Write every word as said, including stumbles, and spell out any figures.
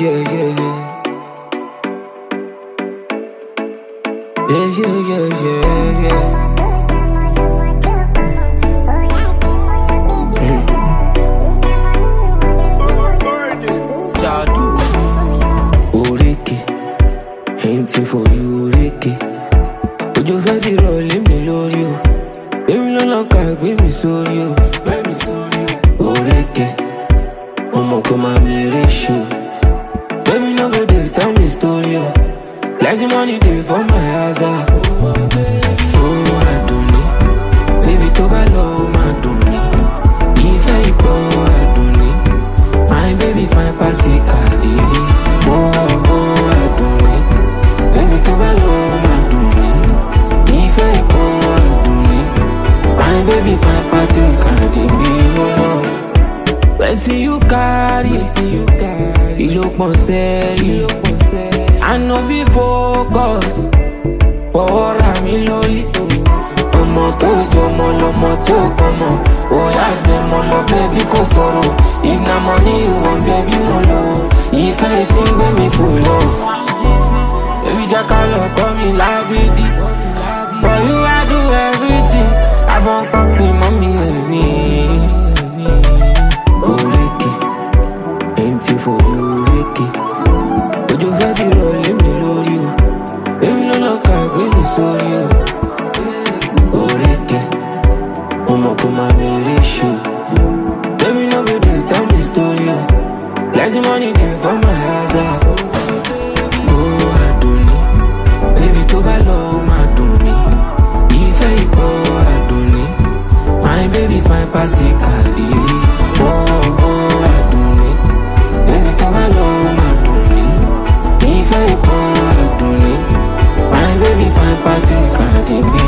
yeah, yeah. Yeah, yeah, yeah, yeah, yeah. Oreke, anything for you, Oreke. Ojo fẹ́ ti rọ̀lé mi lórí o. Èmi lọ́nà ká gbé mi sórí o. Gbé mi sórí o. Oreke, ọmọ kò máa mi rí ṣu. Baby no go dey tell me story o. Plenty money dey for my house ah. Oh, Adoni, baby tó bá lọ ó máa dùn ní. Ìfẹ́ ìpọ̀ Adoni, my baby fine pass Cardi. Oh, oh, Adoni, baby tó bá lọ ó máa dùn ní. Ìfẹ́ ìpọ̀ Adoni, my baby fine pass Cardi. Oh no. Wetin you carry, wetin you carry, kilo pon sẹ́yìn, I no fit focus, fọwọ́ra mi lórí. Ọmọ tó jọmọ lọmọ tí ó kọmọ, òyà dẹmọ lọ bẹ́bí kò sọ̀rọ̀. If na money you want bẹ́bí mo lọ, ìfẹ́ tí ń gbé mi fò lọ. Baby jaka lọ kọ́ mi lábídí, for you I do everything, àbọ̀n pàpì mọ́ mi ẹ̀mí. Oreke, anything for you, Oreke. Ojo fẹ́ ti rọ̀lé mi lórí o. Èmi lọ́nà ká gbé mi sórí o. Oreke, ọmọ kò máa bèrè ṣù. Baby no go dey tell me story o. Plenty money dey for my house ah. Oh, Adoni, baby tó bá lọ ó máa dùn ní. Ìfẹ́ ìpọ̀ Adoni, my baby fine pass Cardi. Oh, oh, Adoni, baby tó bá lọ ó máa dùn ní. Ìfẹ́ ìpọ̀ Adoni, my baby fine pass Cardi.